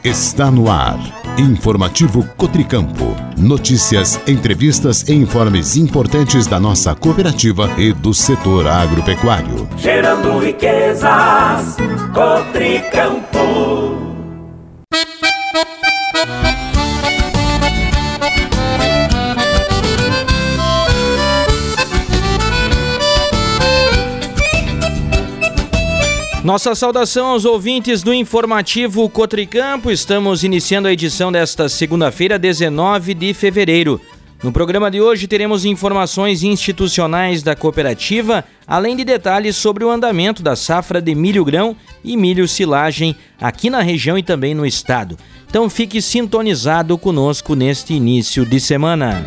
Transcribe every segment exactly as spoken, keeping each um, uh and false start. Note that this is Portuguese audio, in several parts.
Está no ar. Informativo Cotricampo. Notícias, entrevistas e informes importantes da nossa cooperativa e do setor agropecuário. Gerando riquezas, Cotricampo. Nossa saudação aos ouvintes do Informativo Cotricampo. Estamos iniciando a edição desta segunda-feira, dezenove de fevereiro. No programa de hoje teremos informações institucionais da cooperativa, além de detalhes sobre o andamento da safra de milho-grão e milho-silagem aqui na região e também no estado. Então fique sintonizado conosco neste início de semana.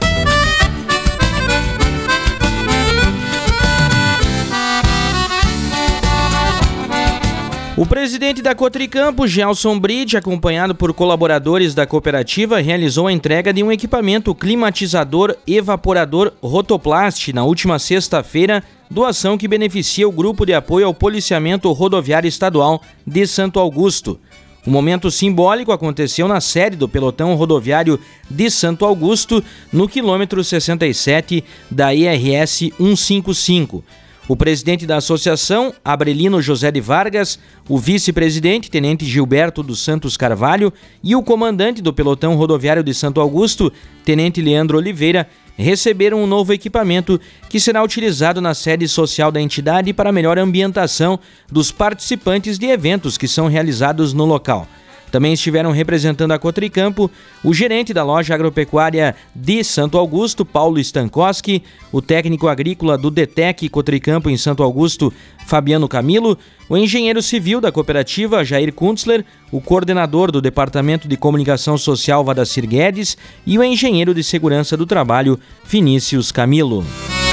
O presidente da Cotricampo, Gelson Bride, acompanhado por colaboradores da cooperativa, realizou a entrega de um equipamento climatizador evaporador Rotoplast na última sexta-feira, doação que beneficia o Grupo de Apoio ao Policiamento Rodoviário Estadual de Santo Augusto. O momento simbólico aconteceu na sede do Pelotão Rodoviário de Santo Augusto, no quilômetro sessenta e sete da I R S cento e cinquenta e cinco. O presidente da associação, Abrelino José de Vargas, o vice-presidente, tenente Gilberto dos Santos Carvalho, e o comandante do Pelotão Rodoviário de Santo Augusto, tenente Leandro Oliveira, receberam um novo equipamento que será utilizado na sede social da entidade para melhor ambientação dos participantes de eventos que são realizados no local. Também estiveram representando a Cotricampo o gerente da loja agropecuária de Santo Augusto, Paulo Stankowski, o técnico agrícola do DETEC Cotricampo em Santo Augusto, Fabiano Camilo, o engenheiro civil da cooperativa, Jair Kuntzler, o coordenador do Departamento de Comunicação Social, Vadacir Guedes, e o engenheiro de segurança do trabalho, Vinícius Camilo.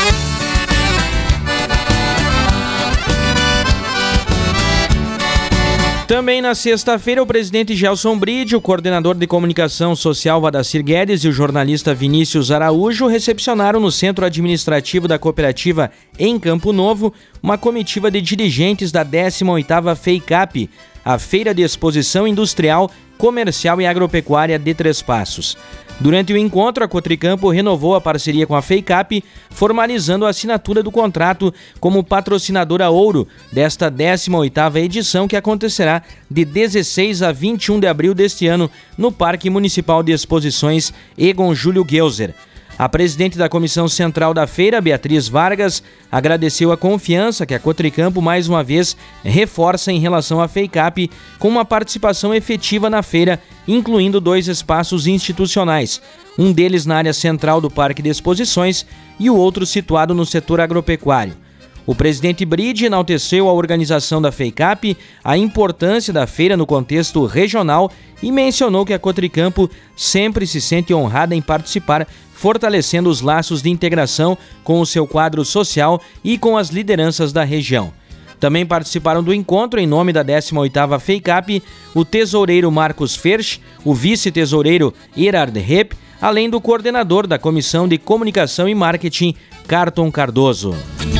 Também na sexta-feira, o presidente Gelson Bride, o coordenador de comunicação social Vadacir Guedes e o jornalista Vinícius Araújo recepcionaram no centro administrativo da cooperativa em Campo Novo uma comitiva de dirigentes da décima oitava FEICAP, a Feira de Exposição Industrial, Comercial e Agropecuária de Três Passos. Durante o encontro, a Cotricampo renovou a parceria com a FEICAP, formalizando a assinatura do contrato como patrocinadora ouro desta décima oitava edição, que acontecerá de dezesseis a vinte e um de abril deste ano no Parque Municipal de Exposições Egon Júlio Gelser. A presidente da Comissão Central da Feira, Beatriz Vargas, agradeceu a confiança que a Cotricampo mais uma vez reforça em relação à FEICAP com uma participação efetiva na feira, incluindo dois espaços institucionais, um deles na área central do Parque de Exposições e o outro situado no setor agropecuário. O presidente Bride enalteceu a organização da FEICAP, a importância da feira no contexto regional e mencionou que a Cotricampo sempre se sente honrada em participar, fortalecendo os laços de integração com o seu quadro social e com as lideranças da região. Também participaram do encontro, em nome da décima oitava FEICAP, o tesoureiro Marcos Fersch, o vice-tesoureiro Erard Repp, além do coordenador da Comissão de Comunicação e Marketing, Carton Cardoso.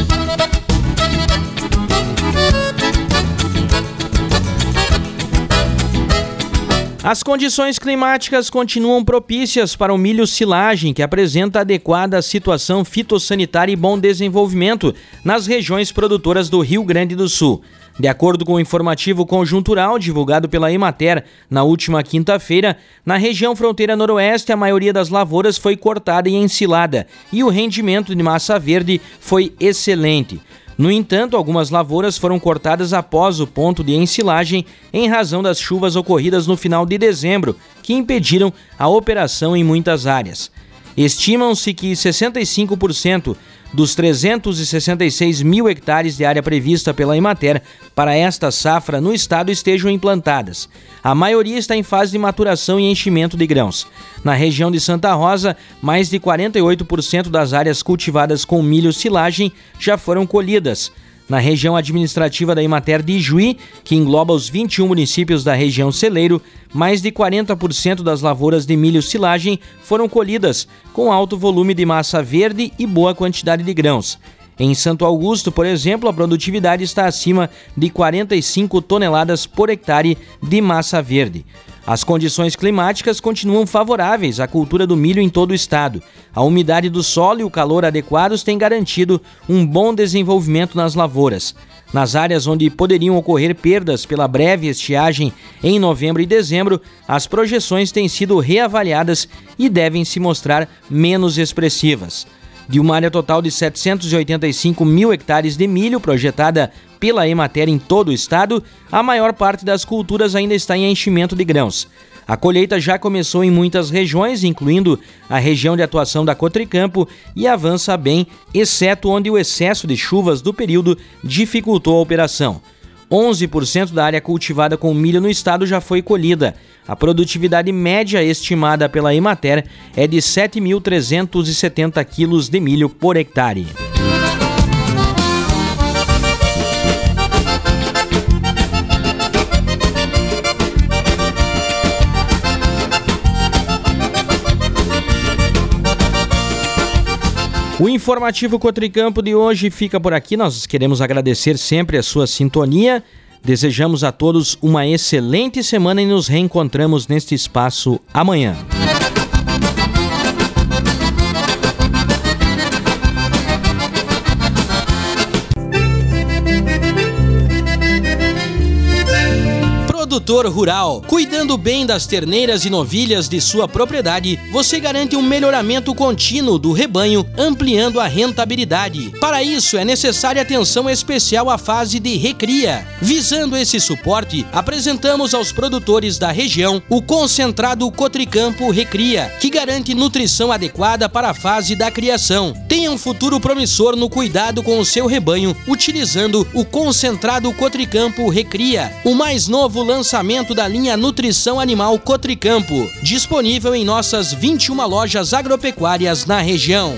As condições climáticas continuam propícias para o milho-silagem, que apresenta adequada situação fitossanitária e bom desenvolvimento nas regiões produtoras do Rio Grande do Sul. De acordo com o informativo conjuntural divulgado pela Emater na última quinta-feira, na região fronteira noroeste a maioria das lavouras foi cortada e ensilada e o rendimento de massa verde foi excelente. No entanto, algumas lavouras foram cortadas após o ponto de ensilagem em razão das chuvas ocorridas no final de dezembro, que impediram a operação em muitas áreas. Estimam-se que sessenta e cinco por cento dos trezentos e sessenta e seis mil hectares de área prevista pela Emater para esta safra no estado estejam implantadas. A maioria está em fase de maturação e enchimento de grãos. Na região de Santa Rosa, mais de quarenta e oito por cento das áreas cultivadas com milho-silagem já foram colhidas. Na região administrativa da Emater de Ijuí, que engloba os vinte e um municípios da região celeiro, mais de quarenta por cento das lavouras de milho-silagem foram colhidas, com alto volume de massa verde e boa quantidade de grãos. Em Santo Augusto, por exemplo, a produtividade está acima de quarenta e cinco toneladas por hectare de massa verde. As condições climáticas continuam favoráveis à cultura do milho em todo o estado. A umidade do solo e o calor adequados têm garantido um bom desenvolvimento nas lavouras. Nas áreas onde poderiam ocorrer perdas pela breve estiagem em novembro e dezembro, as projeções têm sido reavaliadas e devem se mostrar menos expressivas. De uma área total de setecentos e oitenta e cinco mil hectares de milho projetada pela Emater em todo o estado, a maior parte das culturas ainda está em enchimento de grãos. A colheita já começou em muitas regiões, incluindo a região de atuação da Cotricampo, e avança bem, exceto onde o excesso de chuvas do período dificultou a operação. onze por cento da área cultivada com milho no estado já foi colhida. A produtividade média estimada pela Emater é de sete mil trezentos e setenta quilos de milho por hectare. O informativo Cotricampo de hoje fica por aqui. Nós queremos agradecer sempre a sua sintonia. Desejamos a todos uma excelente semana e nos reencontramos neste espaço amanhã. Produtor rural, cuidando bem das terneiras e novilhas de sua propriedade, você garante um melhoramento contínuo do rebanho, ampliando a rentabilidade. Para isso, é necessária atenção especial à fase de recria. Visando esse suporte, apresentamos aos produtores da região o concentrado Cotricampo Recria, que garante nutrição adequada para a fase da criação. Tenha um futuro promissor no cuidado com o seu rebanho, utilizando o concentrado Cotricampo Recria, o mais novo lançamento da linha Nutrição Animal Cotricampo, disponível em nossas vinte e uma lojas agropecuárias na região.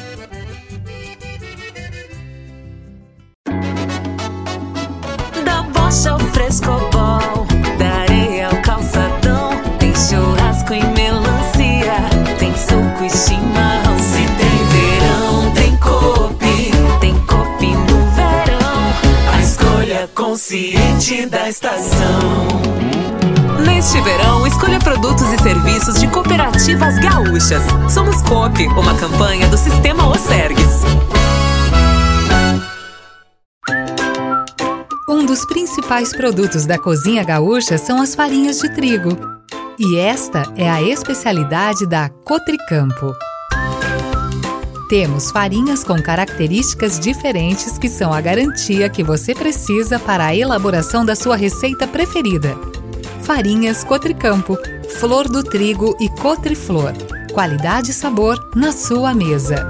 Da Bosch ao Frescobol, da areia ao calçadão, tem churrasco e melancia, tem suco e chimarrão. Se tem verão, tem Coop, tem Coop no verão, a escolha consciente da estação. Neste verão, escolha produtos e serviços de cooperativas gaúchas. Somos Coop, uma campanha do Sistema Osergues. Um dos principais produtos da cozinha gaúcha são as farinhas de trigo. E esta é a especialidade da Cotricampo. Temos farinhas com características diferentes que são a garantia que você precisa para a elaboração da sua receita preferida. Farinhas Cotricampo, Flor do Trigo e Cotriflor. Qualidade e sabor na sua mesa.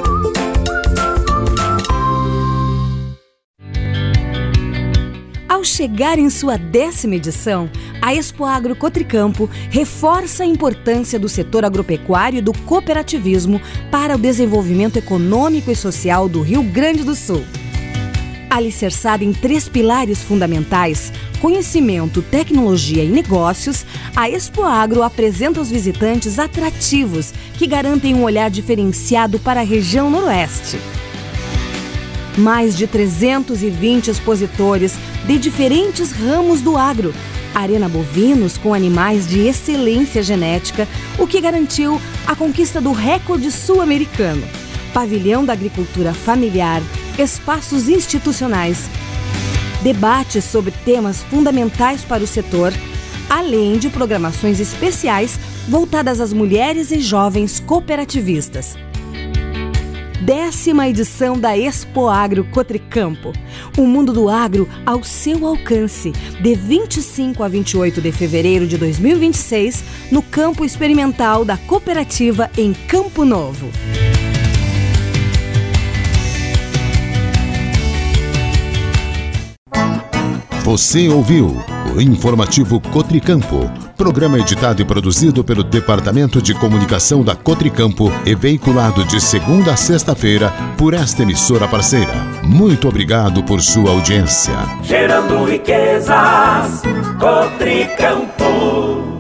Ao chegar em sua décima edição, a Expoagro Cotricampo reforça a importância do setor agropecuário e do cooperativismo para o desenvolvimento econômico e social do Rio Grande do Sul. Alicerçada em três pilares fundamentais, conhecimento, tecnologia e negócios, a Expoagro apresenta aos visitantes atrativos que garantem um olhar diferenciado para a região noroeste. Mais de trezentos e vinte expositores de diferentes ramos do agro, arena bovinos com animais de excelência genética, o que garantiu a conquista do recorde sul-americano, pavilhão da agricultura familiar, espaços institucionais, debates sobre temas fundamentais para o setor, além de programações especiais voltadas às mulheres e jovens cooperativistas. Décima edição da Expoagro Cotricampo. O mundo do agro ao seu alcance, de vinte e cinco a vinte e oito de fevereiro de dois mil e vinte e seis, no campo experimental da cooperativa em Campo Novo. Você ouviu o Informativo Cotricampo, programa editado e produzido pelo Departamento de Comunicação da Cotricampo e veiculado de segunda a sexta-feira por esta emissora parceira. Muito obrigado por sua audiência. Gerando riquezas, Cotricampo.